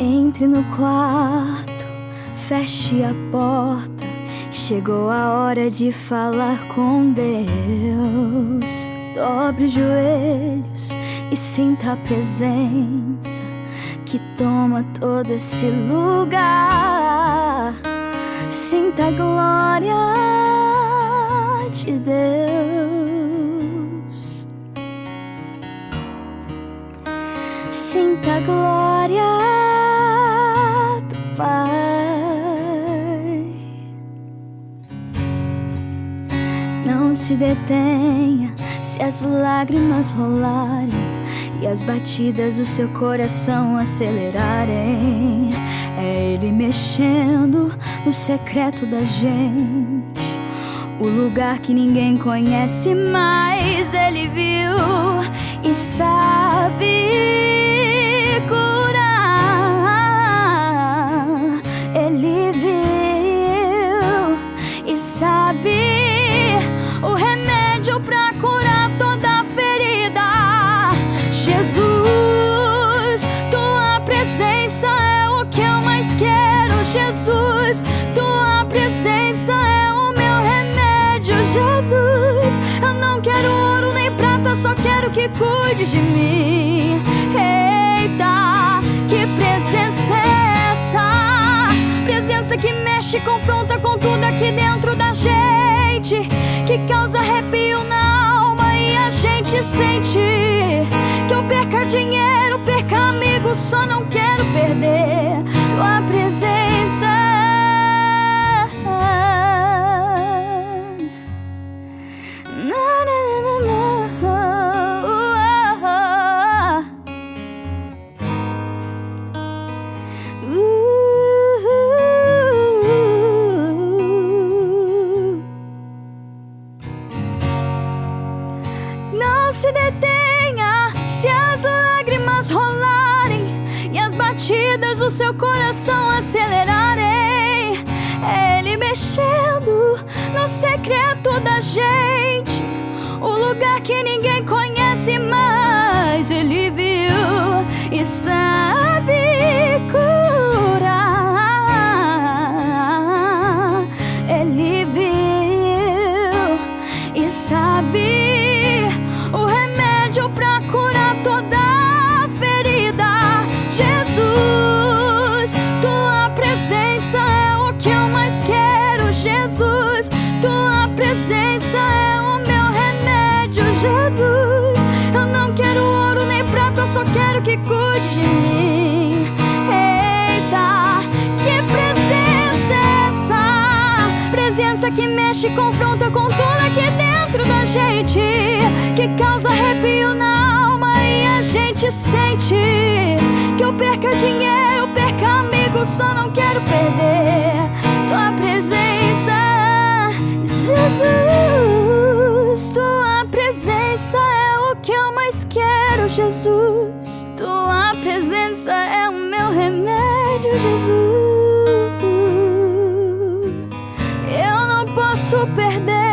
Entre no quarto, feche a porta. Chegou a hora de falar com Deus. Dobre os joelhos e sinta a presença que toma todo esse lugar. Sinta a glória de Deus. Sinta a glória do Pai. Não se detenha se as lágrimas rolarem e as batidas do seu coração acelerarem. É Ele mexendo no secreto da gente, o lugar que ninguém conhece, mas Ele viu e sabe curar. Ele viu e sabe o remédio pra curar toda ferida. Jesus, tua presença é o que eu mais quero. Jesus, tua presença é o meu remédio. Jesus, eu não quero ouro nem prata, só quero que cuide de mim. Eita, que presença é essa? Presença que mexe, confronta com tudo aqui dentro da gente, que causa arrepio na alma e a gente sente. Que eu perca dinheiro, perca amigos, só não quero perder tua presença. Não se detenha se as lágrimas rolarem e as batidas do seu coração acelerarem. É Ele mexendo no secreto da gente, o lugar que ninguém conhece, mas Ele viu e sabe curar. Ele viu e sabe o remédio pra curar toda ferida. Jesus, tua presença é o que eu mais quero. Jesus, tua presença é o meu remédio. Jesus, eu não quero ouro nem prata, só quero que cuide de mim. Eita, que presença é essa? Presença que mexe, confronta com tudo aqui dentro da gente, que causa arrepio na alma e a gente sente. Que eu perca dinheiro, perca amigos, só não quero perder tua presença. Jesus, tua presença é o que eu mais quero. Jesus, tua presença é o meu remédio. Jesus, eu não posso perder.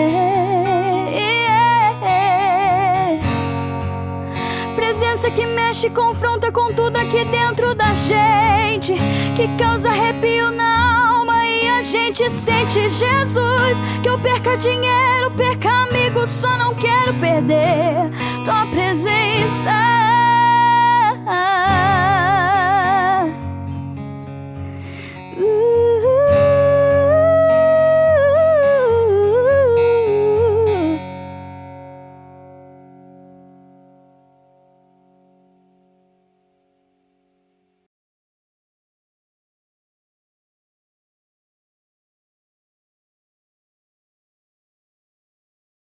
Presença que mexe, confronta com tudo aqui dentro da gente, que causa arrepio na alma e a gente sente. Jesus, que eu perca dinheiro, perca amigos, só não quero perder tua presença.